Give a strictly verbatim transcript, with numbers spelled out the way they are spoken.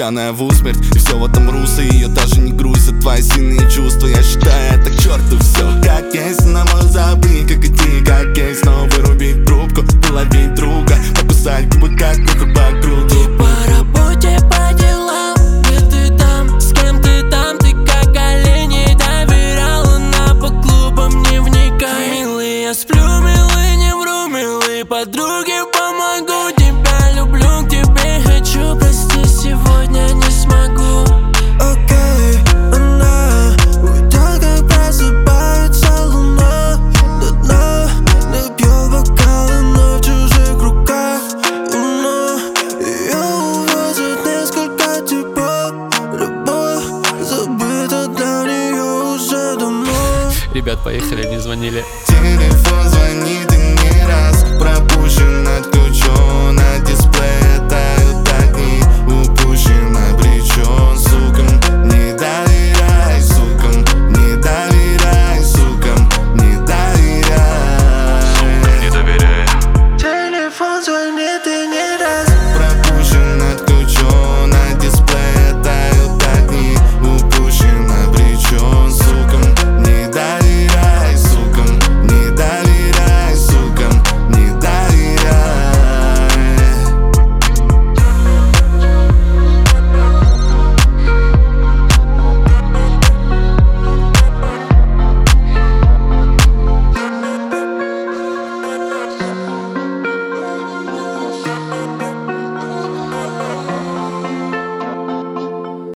пьяная в усмерть. И все в этом русле, ее даже не грузят твои сильные чувства. Я считаю это к черту все. Как есть, на мой забыть, как идти, как есть. Снова вырубить трубку, половить друга, покусать губы, как муха по кругу. Ты по работе, по делам, где ты там, с кем ты там? Ты как оленей доверяла, на по клубам не вникай. Милый, я сплю, милый, не вру, милый, подруги, помогу. Тебя люблю, к тебе хочу, прости, сегодня не смогу. Окей, она уйдет, как просыпается луна. До дна допьет бокалы, но в чужих руках. Но ее увозят несколько типов. Любовь забыта для нее уже давно. Ребят, поехали, они звонили. Телефон звонит и не раз, пропущен, отключен, на дисплее тают огни, упущен, обречен. Сукам не доверяй, сукам не доверяй, сукам не доверяй. Телефон звонит и